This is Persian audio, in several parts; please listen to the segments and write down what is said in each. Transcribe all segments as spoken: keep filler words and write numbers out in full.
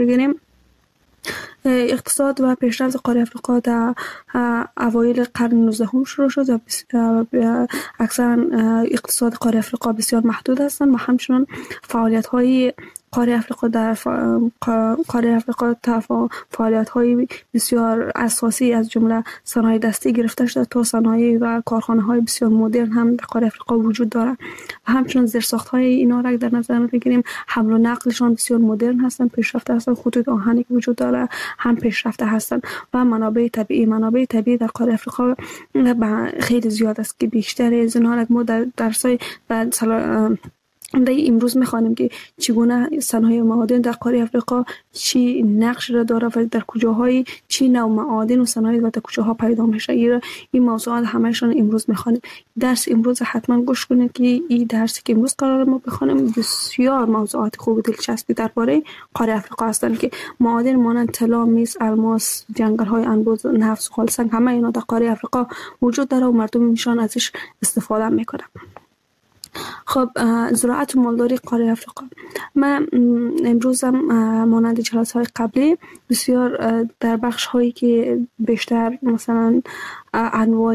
بگیریم، اقتصاد و پیشرفت قاره افریقا در اوایل قرن نوزدهم شروع شد و اکثرا اقتصاد قاره افریقا بسیار محدود هستند و همچنان فعالیت های قاره افریقا در قاره افریقا فعالیت های بسیار اساسی از جمله صنایع دستی گرفته شده تا صنایع و کارخانه های بسیار مدرن هم در قاره افریقا وجود دارد و همچنان زیرساخت های اینا را در نظر بگیریم، حمل و نقلشان بسیار مدرن هستند، پیشرفته هستند. خطوط آهنی که وجود داره هم پیشرفته هستند و منابع طبیعی منابع طبیعی در قاره افریقا خیلی زیاد است که بیشتر از اینها ما در درسای و در امروز میخوانیم که چگونه صنایع معادن در قاره افریقا چی نقش را داره و در کجاهای چی نوع معادن و صنایع و در کجاها پیدا میشه. این این موضوعات همهشون امروز میخوانیم. درس امروز حتما گوش کنید که این درسی که امروز قرار ما بخونیم بسیار موضوعات خوب و دلچسبی درباره قاره افریقا هستند که معادن مانند طلا، مس، الماس، جنگل های انبوه، نفت، خالصنگ همه اینا در قاره افریقا وجود داره و مردم میشن ازش استفاده میکنن. خب زراعت و مالداری قاره افریقا، من امروز هم مانند جلسه های قبلی بسیار در بخش هایی که بیشتر مثلا انواع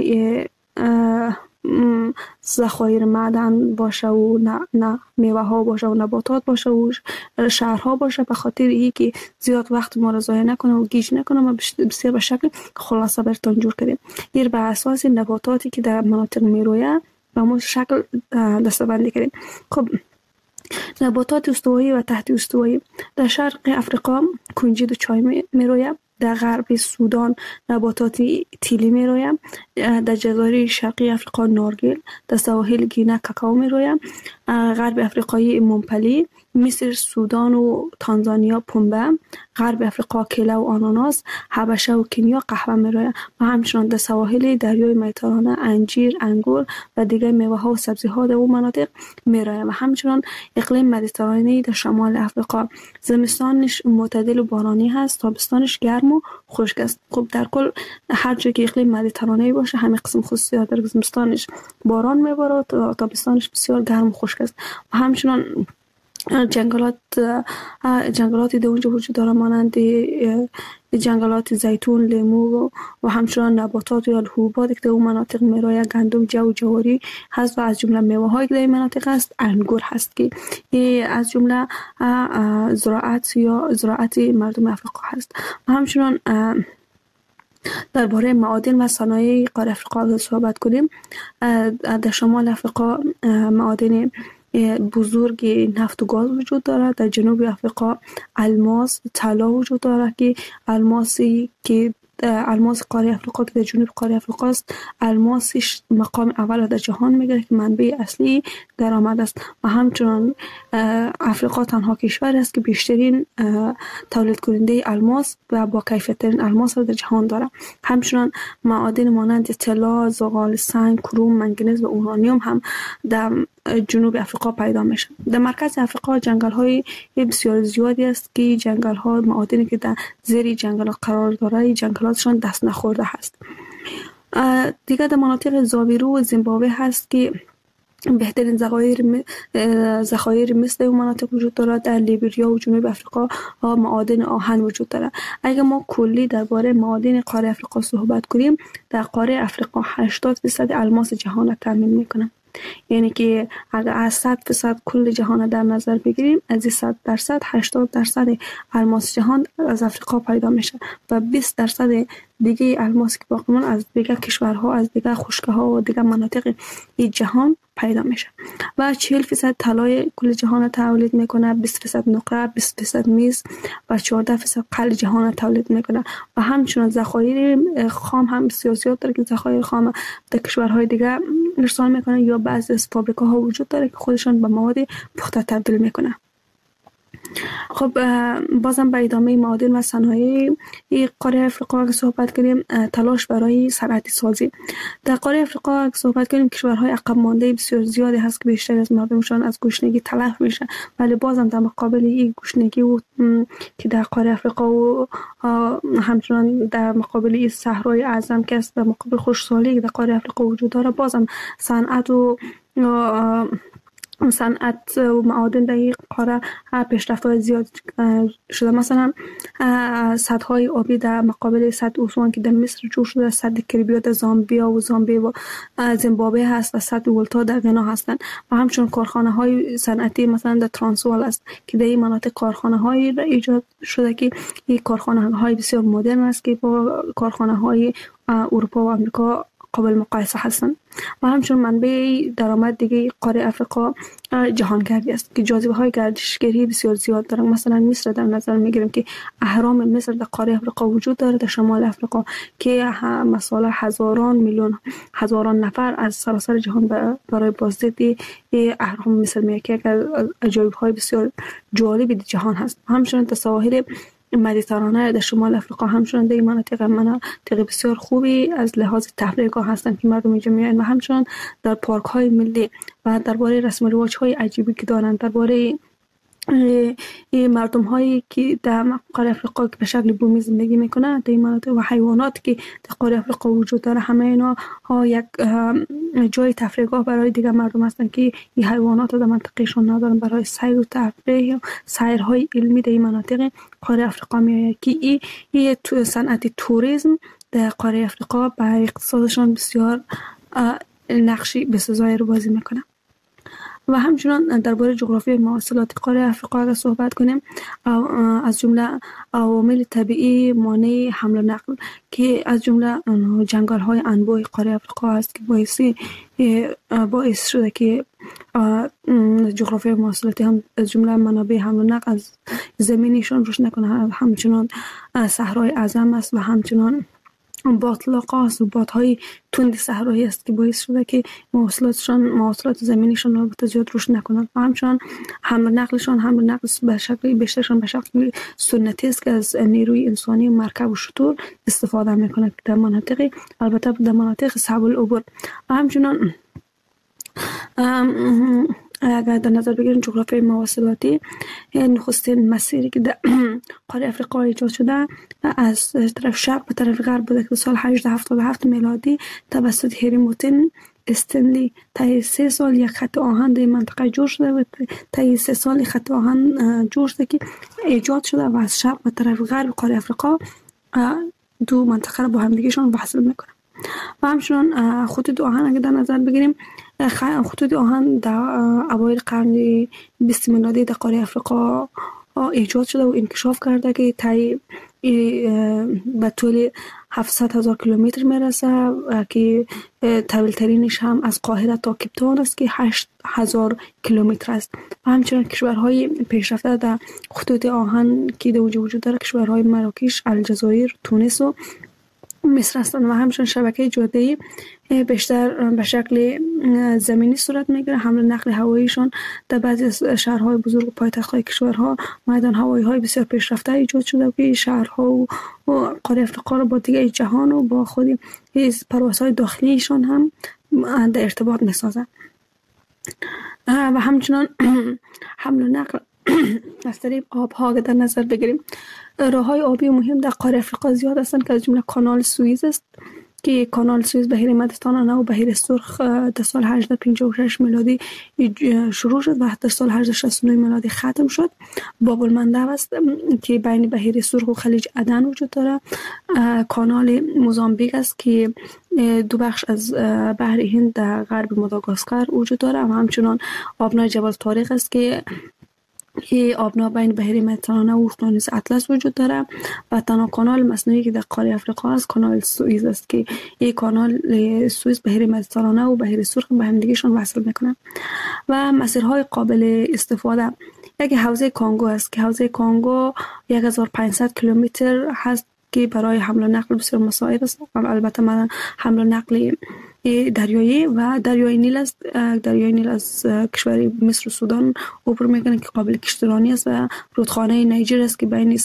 ذخایر معدن باشه و نه, نه میوه ها باشه و نباتات باشه و شهرها باشه، به خاطر ای که زیاد وقت ما را ضایع نکنه و گیج نکنه ما بسیار به شکل خلاصه براتون جور کردیم. این بر اساس نباتاتی که در مناطق میرویه و ما شکل دسته‌بندی کردیم. خب نباتات استوایی و تحت استوایی در شرق افریقا کنجد و چای می رویم، در غرب سودان نباتات تیلی می رویم، در جزایر شرقی افریقا نارگیل، در سواحل گینه کاکائو می رویم، غرب افریقای ممپلی، مصر، سودان و تانزانیا پنبه، غرب افریقا کیله و آناناس، حبشه و کنیا قهوه می رویم و همچنان در سواحل دریای مدیترانه انجیر، انگور و دیگر میوه ها و سبزی ها در اون مناطق می رویم و همچنان اقلیم مدیترانه‌ای در شمال افریقا زمستانش معتدل و بارانی هست، تابستانش گرم و خشک است. خب در کل هر جا که اقلیم مدیترانه‌ای باشه همین قسم خصوصیات داره، زمستانش باران میباره و تابستانش بسیار گرم و خشک است و همچنان جنگلات جنگلاتی در اونجا وجود داره مانند جنگلات زیتون، لیمو و همچنان نباتات یا حبوبات که در اون مناطق میرایه، گندم، جو، جواری هست و از جمله میوه هایی که در این مناطق هست انگور هست که از جمله زراعت یا زراعت مردم افریقا هست و همچنان درباره معادن و صنایع قاره افریقا صحبت کنیم. در شمال افریقا معادن بزرگ نفت و گاز وجود دارد. در جنوب افریقا الماس، طلا وجود دارد که الماسی که الماس قاره افریقا که در جنوب قاره افریقا است، الماسش مقام اول در جهان میگیره که منبع اصلی درآمد است و همچنان افریقا تنها کشور است که بیشترین تولید کننده الماس و با کیفیت ترین الماس را در جهان داره. همچنان معادن مانند طلا، زغال سنگ، کروم، منگنز و اورانیوم هم در جنوب افریقا پیدا میشه. در مرکز افریقا جنگل های بسیار زیادی است که جنگل ها معادنی که در زیر جنگل قرار داره جنگلاتشان دست نخورده هست. دیگه در مناطق زاویرو و زیمبابوه هست که بهترین ذخایر ذخایر مثل اون مناطق وجود داره. در لیبریا و جنوب افریقا معادن آهن وجود داره. اگر ما کلی درباره معادن قاره افریقا صحبت کنیم، در قاره افریقا هشتاد درصد الماس جهان را تامین میکنه. یعنی که اگر از صد درصد کل جهان در نظر بگیریم، از صد درصد هشتاد درصد الماس جهان از افریقا پیدا میشه و بیست درصد دیگه الماس که باقی مونده از دیگه کشورها، از دیگه خشک‌ها و دیگه مناطق این جهان پیدا میشه و چهل درصد طلای کل جهان تولید میکنه، بیست درصد نقره، بیست درصد مس و چهارده درصد قل جهان تولید میکنه و همچنین ذخایر خام هم بسیار زیاد داره که ذخایر خام در کشورهای دیگه ارسال میکنه یا بعضی از فابریکاها وجود داره که خودشان به مواد پخته تبدیل میکنه. خب بازم به ادامه معادن و صنایع قاره افریقا اگه صحبت کنیم، تلاش برای صنعتی سازی در قاره افریقا اگه صحبت کنیم، کشورهای عقب مانده بسیار زیادی هست که بیشتر از مردمشان از گشنگی تلف میشه، ولی بازم در مقابل این گشنگی و که در قاره افریقا و همچنان در مقابل این صحرای اعظم که است، در مقابل خشکسالی که در قاره افریقا وجود داره، بازم صنعت و صنعت و معادن در این قاره پیشرفت‌های زیاد شده. مثلا سدهای آبی در مقابل سد اسوان که در مصر جور شده، سد کریبیا در زامبیا و زامبی و زیمبابوه هست و سد ولتا در غنا هستند. و همچنین کارخانه های صنعتی مثلا در ترانسوال است که در این مناطق کارخانه های ایجاد شده که این کارخانه های بسیار مدرن است که با کارخانه های اروپا و امریکا قابل مقایسه هستند. و همچنین منبع درآمد دیگه قاره افریقا جهانگردی است که جاذبه های گردشگری بسیار زیاد دارند. مثلا مصر در نظر میگیریم که اهرام مصر در قاره افریقا وجود دارد، در شمال افریقا، که مثلا هزاران میلیون هزاران نفر از سراسر جهان برای بازدید اهرام مصر میاد که از عجایب های بسیار جالب جهان هست. همچنین در سواحل مدیترانه در شمال افریقا همچنین در این مناطق مناطق بسیار خوبی از لحاظ تفریحگاه هستند که مردم اینجا میایند. و همچنین در پارک های ملی و درباره رسم و رواج های عجیبی که دارند، درباره این مردم هایی که در قاره افریقا که به شکل بومی زندگی میکنند در این مناطق و حیوانات که در قاره افریقا وجود داره، همه اینا ها یک جای تفریحگاه برای دیگر مردم هستند که این حیوانات در منطقهشون ندارن. برای سیر و تفریح و سیرهای علمی در این مناطق قاره افریقا میآید که این ای تو صنعت توریسم در قاره افریقا برای اقتصادشان بسیار نقشی بسزایی رو بازی میکنه. و همچنان درباره جغرافی مواصلات قاره افریقا اگر صحبت کنیم، از جمله عوامل طبیعی مانع حمل و نقل که از جمله جنگل های انبوه قاره افریقا است که باعثی باعث شده که جغرافی مواصلاتی هم از جمله منابع حمل و نقل از زمینیشان روش نکنه. همچنان صحرای اعظم است و همچنان باطلاقا است و بادهای تند صحرایی است که باعث شده که مواصلاتشان مواصلات زمینیشان البته زیاد روش نکنند. و همچنان حمل نقلشان حمل نقل به شکل بیشترشان به شکل سنتی است که از نیروی انسانی مرکب و شتر استفاده میکنند در مناطق البته در مناطق صعب العبور. و همچنان اگر در نظر بگیریم جغرافی مواصلاتی، نخستین مسیری که در قاره افریقا ایجاد شده از طرف شرق به طرف غرب بوده که سال هجده هفتاد و هفت میلادی توسط هری موتن استنلی طی سه سال یک خط آهن در منطقه جور شده و طی سه سال خط آهن جور شده که ایجاد شده و از شرق به طرف غرب قاره افریقا دو منطقه را با همدیگهشان وصل میکنه. و همچنان خطوط آهن اگر در نظر بگیریم، خطوط آهن در اوایل قرن بیست میلادی در قاره افریقا ایجاد شده و انکشاف کرده که طی به طول هفتصد هزار کیلومتر میرسه که طویل ترینش هم از قاهره تا کیپتاون است که هشت هزار کیلومتر است. و همچنین کشورهای پیشرفته در خطوط آهن که در وجود داره کشورهای مراکش، الجزایر، تونس و مصر هستند. و همچنین شبکه جاده‌ای بیشتر به شکل زمینی صورت میگیره. حمل نقل هواییشان در بعضی از شهرهای بزرگ و پایتخت‌های کشورها میدان هوایی های بسیار پیشرفته ایجاد شده که شهرها و قاره افریقا را با دیگر جهان و با خود پروازهای داخلیشان هم در ارتباط میسازند. و همچنان حمل و نقل از طریق آبها در نظر بگیریم، راههای آبی مهم در قاره افریقا زیاد هستند که از جمله کانال سوئیز است که کانال سوئیز بحیر مدیترانه و بحیر سرخ در سال هجده پنجاه و شش میلادی شروع شد و در سال هجده شصت و نه میلادی ختم شد. باب المندب است که بین بحیر سرخ و خلیج عدن وجود داره. کانال موزامبیک است که دو بخش از بحر هند در غرب ماداگاسکار وجود داره. و همچنان آبنای جبل طارق است که این آبنا بین بحیر مدیترانه و اقیانوس اطلس وجود داره. و تنها کانال مصنوعی که در قاره افریقا است کانال سوئیز است که این کانال سوئیز بحیر مدیترانه و بحیر سرخ به هم دیگه‌شان وصل میکنه. و مسیرهای قابل استفاده، یک حوزه کانگو است که حوزه کانگو یک هزار و پانصد کیلومتر هست که برای حمل و نقل بسیار مساعد است. البته من حمل و نقل دریایی و دریای نیل است. دریای نیل از کشور مصر و سودان عبور میکنه که قابل کشتیرانی است و رودخانه نیجر است که بین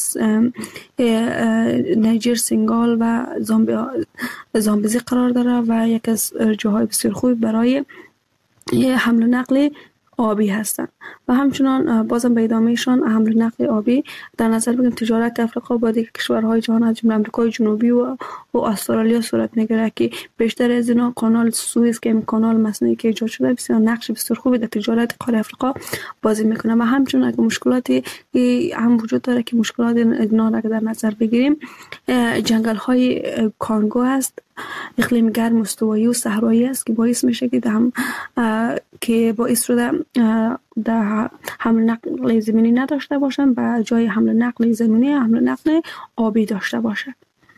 نیجر، سنگال و زامبیزی قرار داره و یک از جاهای بسیار خوب برای حمل و نقل آبی هستند و همچنان بازم به ادامهشان حمل و نقل آبی در نظر بگیریم. تجارت افریقا با دیگر کشورهای جهان از جمله آمریکای جنوبی و و استرالیا صورت میگیرد که بیشتر از اینا کانال سوئز که این کانال مصنوعی که ایجاد شده بسیار نقش بسیار خوبی در تجارت قاره افریقا بازی میکنه و همچنان اگه مشکلاتی هم وجود داره که مشکلات اینا را در نظر بگیریم، جنگل های کانگو است، اقلیم گرم استوایی و صحرایی است که باعث میشه که هم که باعث شده در حمل نقل زمینی نداشته باشن و جای حمل نقل زمینی حمل نقل آبی داشته باشه.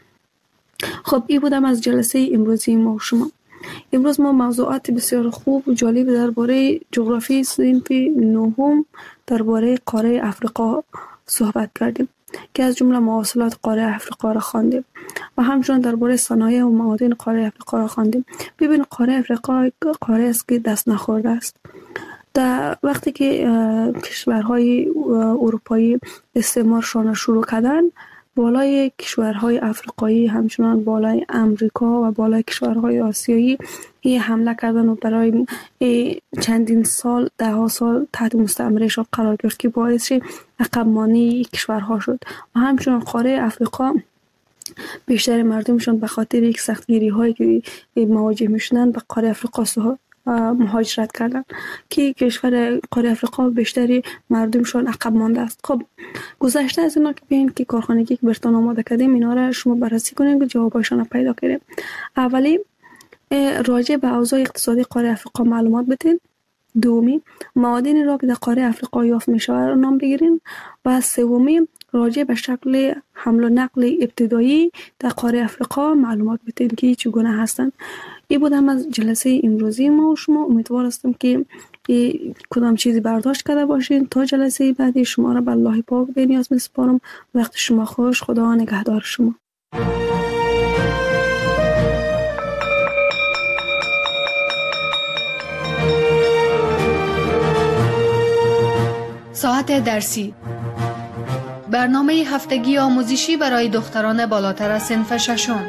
خب این بودم از جلسه امروزی ما و شما. امروز ما موضوعات بسیار خوب و جالب درباره جغرافی صنف نهم درباره قاره افریقا صحبت کردیم که از جمله مواصلات قاره افریقا را خواندیم و همچنین درباره صنایع و معادن قاره افریقا را خواندیم. ببین قاره افریقا قاره است که دست نخورده است. در وقتی که کشورهای اروپایی استعمارشان را شروع کردن، بالای کشورهای افریقایی همچنان بالای امریکا و بالای کشورهای آسیایی این حمله کردن و برای چندین سال ده ها سال تحت مستعمرهشان قرار گرفت که باعث عقب مانی کشورها شد و همچنان قاره افریقا بیشتر مردمشان به خاطر یک سختگیری هایی که مواجه میشدن به قاره افریقا مهاجرت کردن که کشور قاره افریقا بیشتری مردمشان عقب مانده است. خب گذشته از اینا که ببین که کارخانگی که برتون آماده کردیم اینا را شما بررسی کنیم که جوابایشان را پیدا کنیم. اولی راجع به اوضاع اقتصادی قاره افریقا معلومات بدین. دومی معادنی را که در قاره افریقا یافت می شود را نام بگیرین و سومی راجع به شکل حمل و نقل ابتدایی در قاره افریقا معلومات بدین که چگونه هستند. این بودم از جلسه امروزی ما و شما. امیدوار هستم که کدام چیزی برداشت کرده باشین. تا جلسه بعدی شما را به الله پاک به نیاز میسپارم. وقت شما خوش. خدا نگهدار شما. ساعت درسی، برنامه هفتگی آموزشی برای دختران بالاتر از صنف ششم.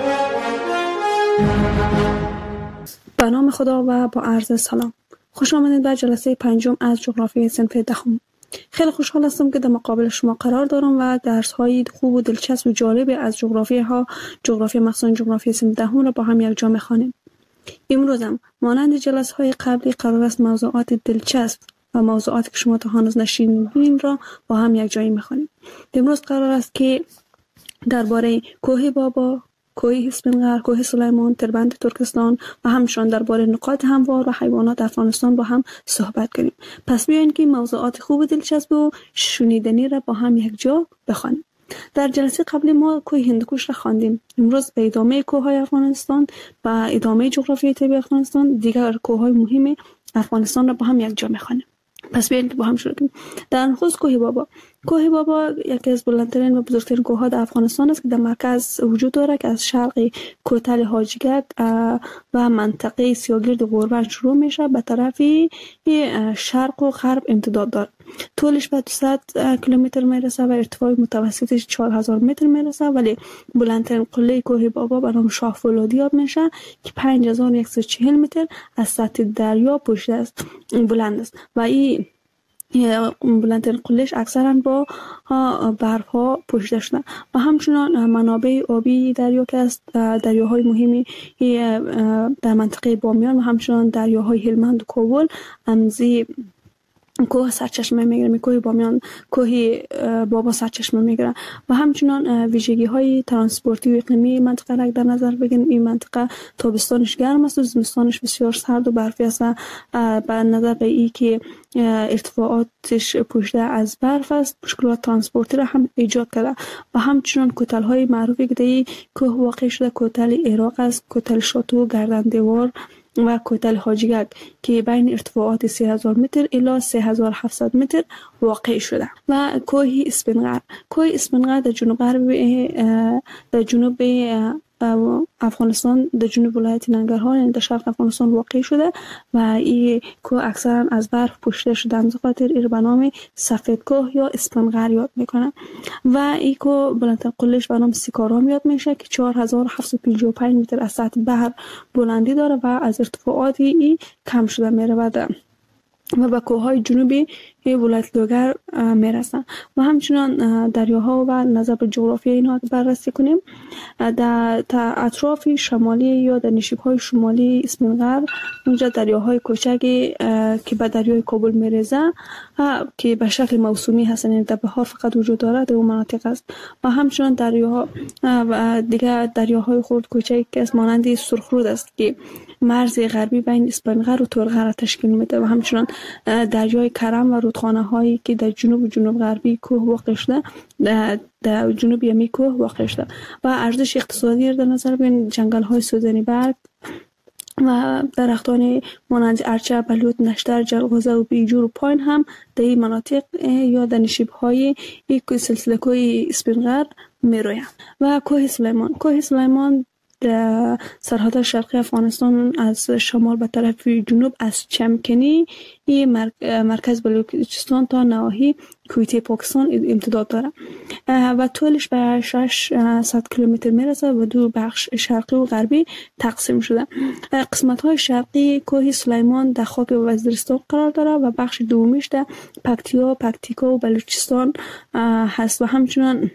به نام خدا و با عرض سلام. خوش آمدید به جلسه پنجم از جغرافی صنف دهم. خیلی خوشحال هستم که در مقابل شما قرار دارم و درس های خوب و دلچسب و جالب از جغرافی ها جغرافی مخصوصا جغرافی صنف دهم را با هم یک جا می‌خوانیم. امروز هم مانند جلسه های قبلی قرار است موضوعات دلچسب و موضوعاتی که شما تا هنوز نشنیدین را با هم یک جایی می‌خوانیم. امروز قرار است که درباره کوه بابا، کوه اسفنگر، کوه سلیمان، تربند ترکستان و همچنین درباره نقاط هموار و حیوانات افغانستان با هم صحبت کنیم. پس بیاین که موضوعات خوب و دلچسب و شنیدنی را با هم یک جا بخوانیم. در جلسه قبلی ما کوه هندوکش را خواندیم. امروز به ادامه کوههای افغانستان و ادامه جغرافیای طبیعی افغانستان دیگر کوههای مهم افغانستان را با هم یک جا می‌خوانیم. پس بیاین که با هم شروع کنیم. در نخست کوه بابا. کوه بابا یکی از بلندترین و بزرگترین کوه‌ها در افغانستان است که در مرکز وجود دارد که از شرق کوتل حاجیگک و منطقه سیاگرد غوربند شروع میشه به طرف شرق و غرب امتداد دارد. طولش به دویست کیلومتر میرسه و ارتفاع متوسطش چهار هزار متر میرسه، ولی بلندترین قله کوه بابا به نام شاه فولادی یاد میشه که پنج هزار و صد و چهل متر از سطح دریا پشت است بلند است و این بلندترین قلهش اکثرا با برف ها پوشیده شده و همچنان منابع آبی دریا که است دریاهای مهمی در منطقه بامیان و همچنان دریاهای هلمند و کابل امزی کوه سرچشمه میگیره. کوه بامیان کوه بابا سرچشمه میگیره و همچنان ویژگی های ترانسپورتی و اقلیمی منطقه را در نظر بگیریم. این منطقه تابستانش گرم است و زمستانش بسیار سرد و برفی است و به نظر به این که ارتفاعاتش پوشیده از برف است مشکلات ترانسپورتی را هم ایجاد کرده و همچنان کوتل های معروفی که در کوه واقع شده کوتل عراق است، کوتل شاتو، گردن دیوار و کوتل حاجیگک که بین ارتفاعات سه هزار متر الی سه هزار و هفتصد متر واقع شده و کوه اسفنگر. کوه اسفنگر در جنوب غرب در جنوب افغانستان در جنوب ولایت ننگرهار یعنی در شرق افغانستان واقع شده و این کوه اکثرا از برف پوشیده شده. از خاطر این به نام سفید کوه یا اسفنگر یاد میکنن و این کوه بلندترین قلهش به نام سیکارام یاد میشه که چهار هزار و هفتصد و پنجاه و پنج متر از سطح بحر بلندی داره و از ارتفاعات این کم شده میره و و به کوههای جنوبی ولایت لوگر میرسند. و همچنان دریاها و نظر به جغرافی اینها بررسی کنیم، در اطراف شمالی یا در نشیب‌های شمالی اسپینغر اونجا دریاهای کوچکی که به دریای کابل میرسه که به شکل موسومی هستند، یعنی در بهار فقط وجود دارد در اون مناطق است. و همچنان دریاها و دیگر دریاهای خرد کوچکی که از مانند سرخرود است که مرز غربی بین اسپانغر و تورغر تشکیل میده. و همچنان دریای کرم و رودخانه هایی که در جنوب و جنوب غربی کوه واقع شده، در, در جنوب یمی کوه واقع شده. و ارزش اقتصادی در نظر بگیریم، جنگل های سوزنی برگ و درختان مانند ارچه، بلوط، نشتر، جلغوزه و بیجور و پاین هم در این مناطق یا در نشیب های سلسله کوه اسپینغر میرویند. و کوه سلیمان کوه سلیمان در سرحد شرقی افغانستان از شمال به طرف جنوب از چمکنی مرکز بلوچستان تا نواحی کویته پاکستان امتداد دارد و طولش به ششصد کیلومتر میرسه و دو بخش شرقی و غربی تقسیم شده. قسمت های شرقی کوه سلیمان در خاک وزیرستان قرار دارد و بخش دومیش در پکتیا، پکتیکا و بلوچستان هست. و همچنان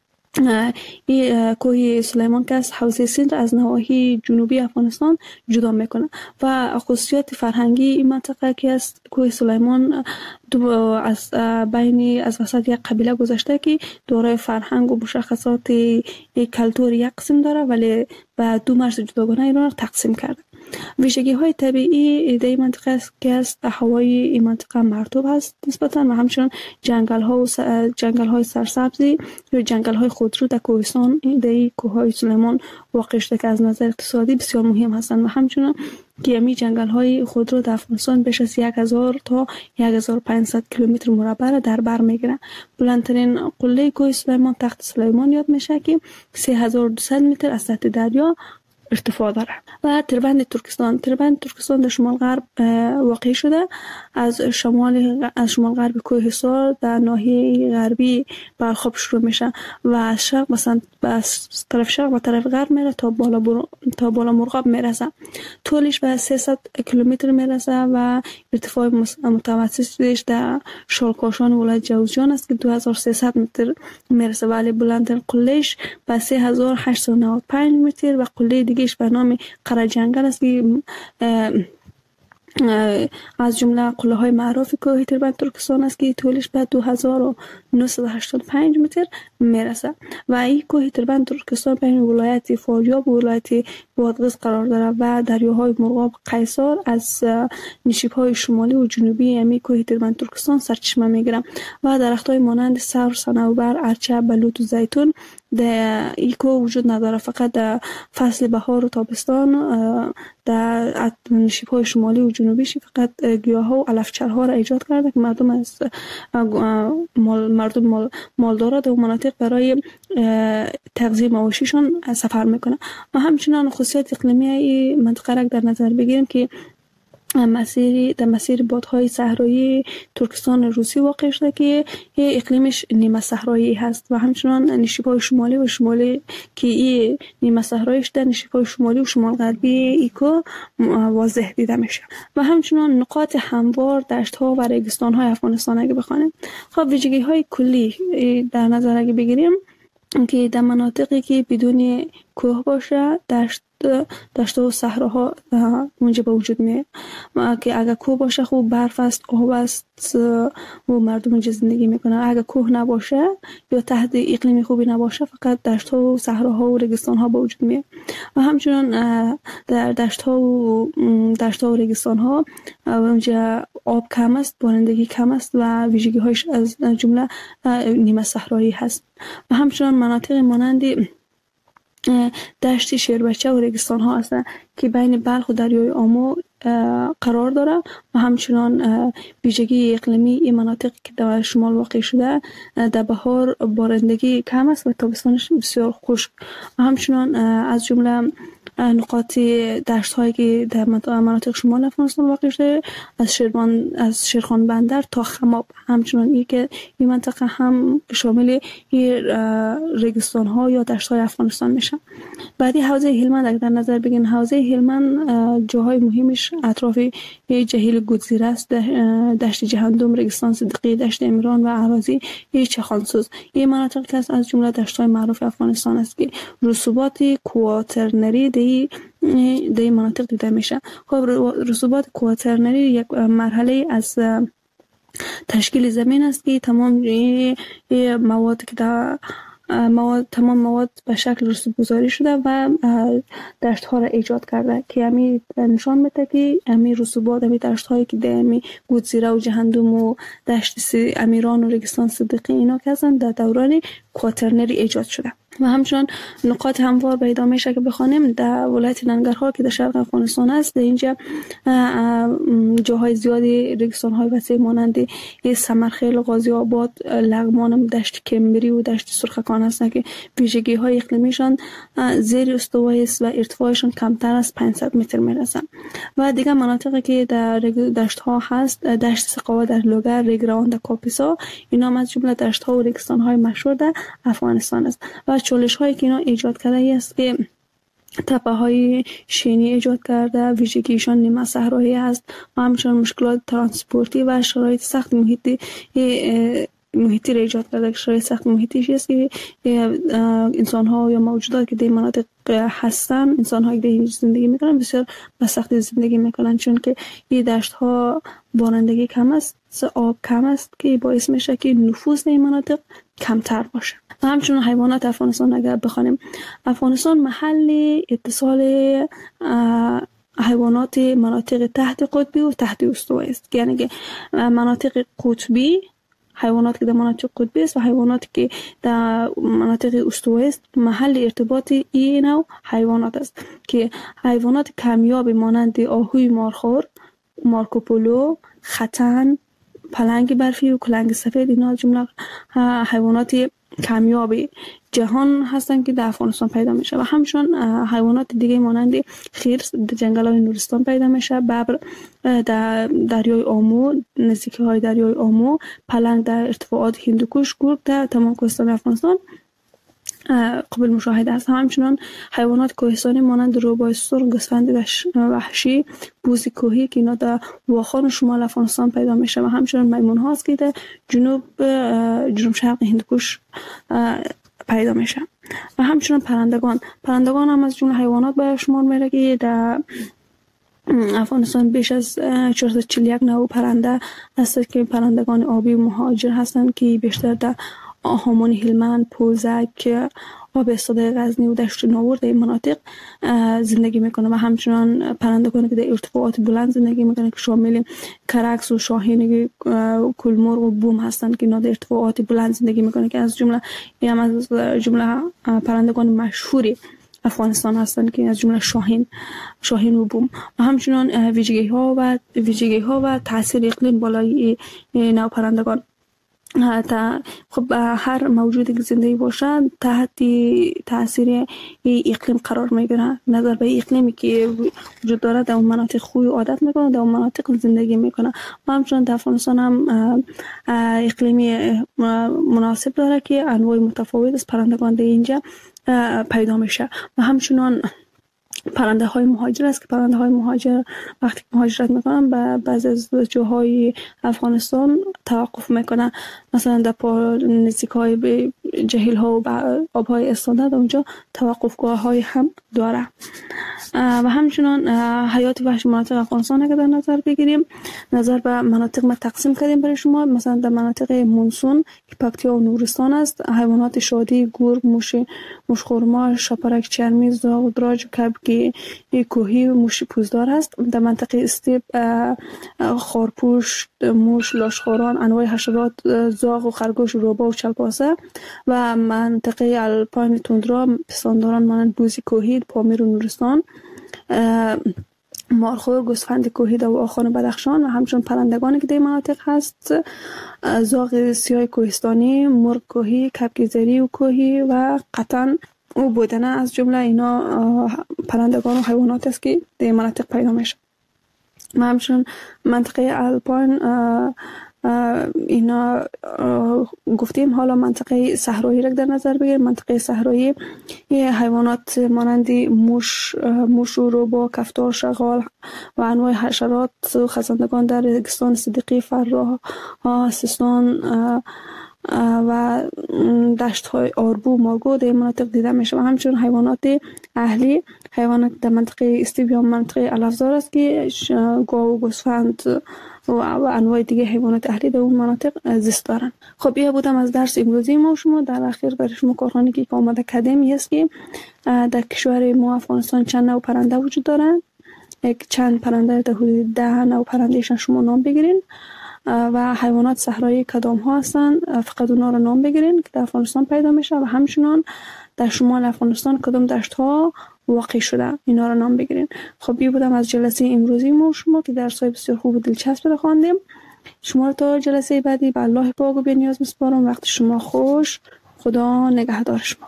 این کوه سلیمان که از حوزه سند از نواحی جنوبی افغانستان جدا میکنه. و خصوصیت فرهنگی این منطقه که است کوه سلیمان دو از بین از وسط یک قبیله گذشته که دارای فرهنگ و مشخصات کلتور یک قسم داره، ولی به دو مرز جداگانه اینا را تقسیم کرده. ویژگی های طبیعی در این منطقه است که است هوای این منطقه مرطوب هست نسبتا و همچنان جنگل ها و جنگل های سرسبزی یا جنگل های خودرو در کوهستان در این کوه های سلیمان واقع شده که از نظر اقتصادی بسیار مهم هستند. و همچنان که امی جنگل های خودرو در افغانستان بیش از یک هزار تا یک هزار و پانصد کیلومتر مربع در بر میگیرند. بلندترین قله کوه سلیمان تخت سلیمان یاد میشه که سه هزار و دویست متر از سطح دریا ارتفاع داره. و تربند ترکستان تربند ترکستان در شمال غرب واقع شده، از شمال از شمال غرب کوهستان در ناحیه غربی برخواب شروع میشه و از شرق مثلا به طرف شرق و طرف غرب میره تا بالا بر... تا بالا مرغاب میرسه. طولش به سیصد کیلومتر میرسه و ارتفاع متوسطش در شالکاشان ولایت جوزجان است که دو هزار و سیصد متر میرسه، ولی بلندترین قلهش به سه هزار و هشتصد و نود و پنج متر و قله دیگهش به نام قره جنگل است که از جمله قله های معروف کوه تربند ترکستان است که طولش به دو هزار و نهصد و هشتاد و پنج متر میرسه. و این کوه تربند ترکستان بین ولایت فاریاب و ولایت بادغیس قرار دارد و دریاهای مرغاب، قیصر از نشیب های شمالی و جنوبی امی کوه تربند ترکستان سرچشمه میگیرند. و درخت های مانند سرو، صنوبر، ارچه، بلوط و زیتون در ایکو وجود نداره، فقط در فصل بهار و تابستان در نشیب های شمالی و جنوبیش فقط گیاه ها و علفچرها را ایجاد کرده که مردم از مال مردم مال مالدارا در مناطق برای تغذیه مواشیشون سفر میکنه. و همچنان خصوصیت اقلیمی این منطقه را در نظر بگیریم که مسیری در مسیر بادهای صحرایی ترکستان روسی واقع شده که اقلیمش نیمه صحرایی هست و همچنان نشیب‌های شمالی و شمالی که این نیمه صحراییش در نشیب‌های شمالی و شمال غربی ایکو واضح دیده میشه. و همچنان نقاط هموار دشت‌ها و ریگستان‌های افغانستان اگه بخوانیم، خب ویژگی‌های کلی در نظر اگه بگیریم که در مناطقی که بدون کوه باشه دشت دشت و صحراها اونجا به وجود میاد که اگر کوه باشه خوب برف است، آب است و مردم اونجا زندگی میکنن. اگر کوه نباشه یا تحت اقلیم خوبی نباشه فقط دشت ها و صحراها و ریگستان ها به وجود میاد. و همچنان در دشت ها و دشت ها و ریگستان ها اونجا آب کم است، بارندگی کم است و ویژگی هایش از جمله نیمه صحرایی هست. و همچنان مناطق مانند دشت شیربچه و ریگستان ها هستند که بین بلخ و دریای آمو قرار داره. و همچنان ویژگی اقلیمی این مناطق که در شمال واقع شده در بهار بارندگی کم است و تابستانش بسیار خشک. و همچنان از جمله نقاط دشت هایی که در مناطق شمال افغانستان واقع شده، از شیربان از شیرخان بندر تا خماب. همچنان این که این منطقه هم شامل این ریگستان ها یا دشت های افغانستان میشه. بعدی حوزه هلمند اگر در نظر بگیرین، حوزه هلمند جاهای مهمش اطراف جهیل گودزیره است، دشت جهندم، ریگستان صدیقی، دشت امیران و اراضی چخانسوز. این مناطق که از جمله دشت های معروف افغانستان است که رسوبات کواترنری دی دی مناطق دیده میشه. خب رسوبات کواترنری یک مرحله از تشکیل زمین است که تمام مواد که در مواد تمام مواد به شکل رسوب گذاری شده و دشت ها را ایجاد کرده که همی نشان میده که همی رسوبات همی دشت هایی که در همی گودزیره و جهندم و دشت امیران و ریگستان صدیقی اینا که هستند در دوران کواترنری ایجاد شده. و همچنان نقاط هموار پیدا میشه که بخوانیم در ولایت ننگرهار که در شرق افغانستان است. در اینجا جاهای زیادی ریگستان های وسیع مانند سمرخیل، غازی آباد، لغمان، دشت کمبری و دشت سرخکان هستند که ویژگی های اقلیمیشان زیر استوایی است و ارتفاعشان کمتر از پانصد متر میرسند. و دیگر مناطقی که در دشت ها هست، دشت سقاوه در لوگر، ریگروان در کاپیسا، اینا هم از جمله دشت ها و ریگستان های مشهور در افغانستان است. و چالش هایی که اینا ایجاد کرده ای است که تپه های شینی ایجاد کرده، ویژگیشان نیمه صحرایی است و همچنان مشکلات ترانسپورتی و شرایط سخت محیطی محیطی را ایجاد کرده. شرایط سخت محیطی است که انسان ها یا موجودات که در مناطق هستن، انسان هایی که زندگی میکنن بسیار به سختی زندگی میکنن، چون که این دشت ها بارندگی کم است، آب کم است که باعث میشه که نفوذ در این مناطق کمتر باشه. و همچنین حیوانات افغانستان اگر بخوانیم، افغانستان محل اتصال حیوانات مناطق تحت قطبی و تحت استوایی است، یعنی که مناطق قطبی حیوانات که در مناطق قطبی است و حیوانات که در مناطق استوایی است محل ارتباط این نوع حیوانات است که حیوانات کمیاب مانند آهوی مارخور، مارکوپولو، ختن، پلنگ برفی و کلنگ سفید اینا جمله حیوانات کمیاب جهان هستند که در افغانستان پیدا میشه. و همچنین حیوانات دیگه مانند خرس در جنگل های نورستان پیدا میشه، ببر در دریای آمو، نزدیکی های دریای آمو، پلنگ در ارتفاعات هندوکش، گرگ در تمام کوهستان افغانستان قابل مشاهده است. همچنین حیوانات کوهستانی مانند روباه سرخ، گوسفند وحشی، بوز کوهی که اینا در واخان شمال افغانستان پیدا میشه و همچنین میمون هاست که در جنوب جنوب شرق هندوکش پیدا میشه. و همچنین پرندگان پرندگان هم از جمله حیوانات به شمار میره که در افغانستان بیش از چهارصد و چهل و یک نوع پرنده هست که پرندگان آبی مهاجر هستند که بیشتر در هامون هلمند، پوزک، آب استاده غزنی و دشت ناور در این مناطق زندگی میکنه. و همچنان پرندگانی که در ارتفاعات بلند زندگی میکنه که شامل کرکس و شاهین کلمرغ و بوم هستند که اینا در ارتفاعات بلند زندگی میکنه که از جمله هم از جمله پرندگان مشهوری افغانستان هستند که از جمله شاهین شاهین و بوم. و همچنان ویژگی ها و ویژگی ها و تاثیر اقلیم بالای نوع پرندگان. تا خب هر موجودی که زندگی باشه تحت تاثیر اقلیم قرار میگیره. نظر به اقلیمی که وجود داره در اون مناطق خوی و عادت میکنه، در اون مناطق زندگی میکنه. و همچنان در افغانستان هم اقلیمی مناسب داره که انواع متفاوت از پرندگان در اینجا پیدا میشه. و همچنان پرنده های مهاجر است که پرنده های مهاجر وقتی مهاجرت میکنن به بعضی از جاهای افغانستان توقف میکنن، مثلا در نزدیک های به جهیل ها و آب های استاده در اونجا توقفگاه های هم داره. و همچنان حیات وحشی مناطق افغانستان اگر در نظر بگیریم، نظر به مناطق ما تقسیم کردیم برای شما. مثلا در مناطق مونسون که پکتیا و نورستان است، حیوانات شادی، گرگ، موش موشخورما، شپرک چرمی، زاغ، دراج، کبک کوهی و موش پوزدار است. در منطقه استیپ خارپوش، موش، لاشخوران، انواع حشرات، زاغ و خرگوش، روباه و چلپاسه. و منطقه الپاین توندرا پستانداران مانند بوزی کوهی، پامیر و نورستان، مارخور، گوسفند کوهی در آخان بدخشان. و همچنین پرندگانی که در مناطق هست، زاغ سیاه کوهستانی، مرغ کوهی، کبک زری و کوهی و قطن او بودن از جمله اینا پرندگان و حیوانات است که در مناطق پیدا میشه. و همچنین منطقه آلپاین اینا گفتیم. حالا منطقه صحرایی را در نظر بگیریم. منطقه صحرایی حیوانات مانند موش موش و روبا، کفتار، شغال و انواع حشرات و خزندگان در رگستان صدیقی، فراه، سیستان و دشت های آربو، ماگو در مناطق دیده میشه. و همچنین حیوانات اهلی، حیوانات در منطقه استیبیا، منطقه الافزار است که گاو و گوسفند و انواع دیگه حیوانات اهلی در اون مناطق زیست دارن. خب این بودم از درس امروزی ما شما. در اخیر برای شما کارخانه که آماده کردیم است که در کشور ما افغانستان چند نوع پرنده وجود دارن. یک چند پرنده در حدود ده نوع پرندهشان شما نام بگیرین و حیوانات صحرایی کدام ها هستن فقط اونا رو نام بگیرین که در افغانستان پیدا میشه و همچنان در شمال افغانستان کدام دشت ها واقع شده اینا رو نام بگیرین. خب این بودم از جلسه امروزی ما شما که درس های بسیار خوب و دلچسب رو خواندیم. شما رو تا جلسه بعدی به الله پاک و بی‌نیاز میسپارم. وقت شما خوش. خدا نگهدار شما.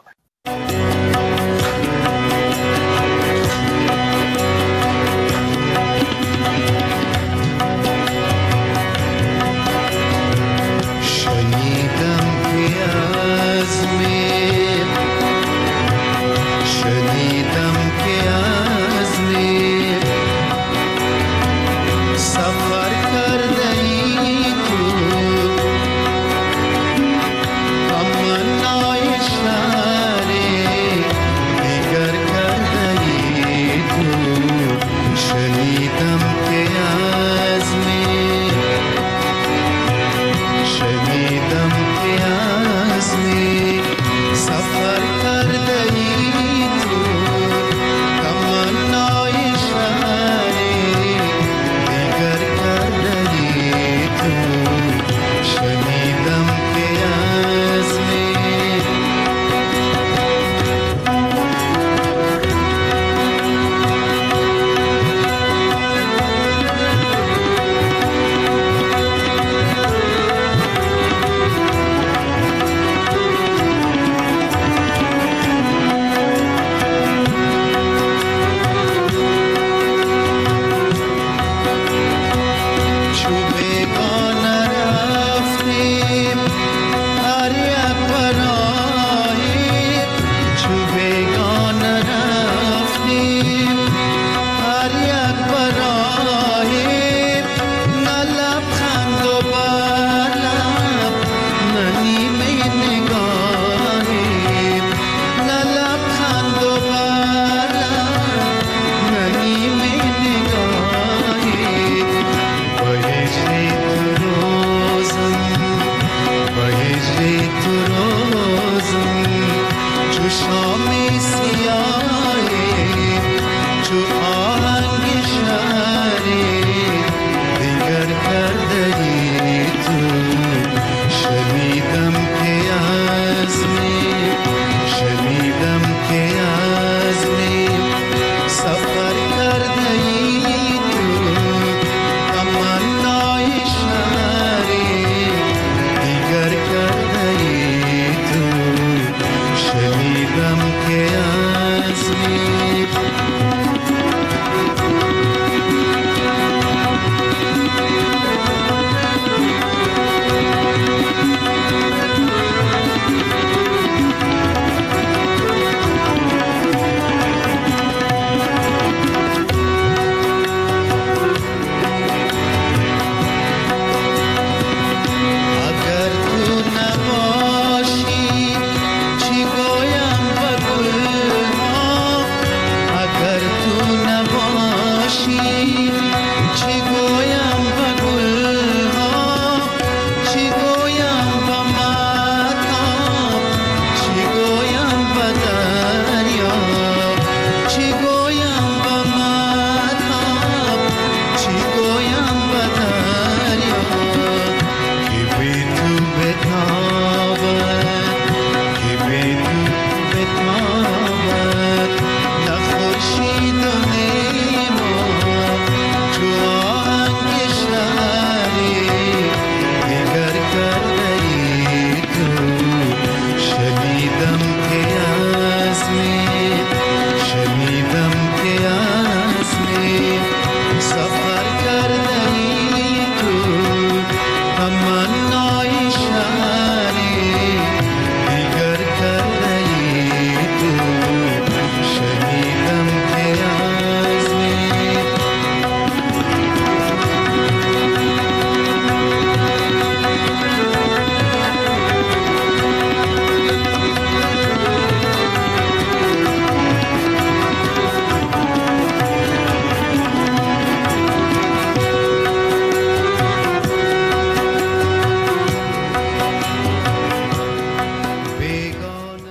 شنیدم که از می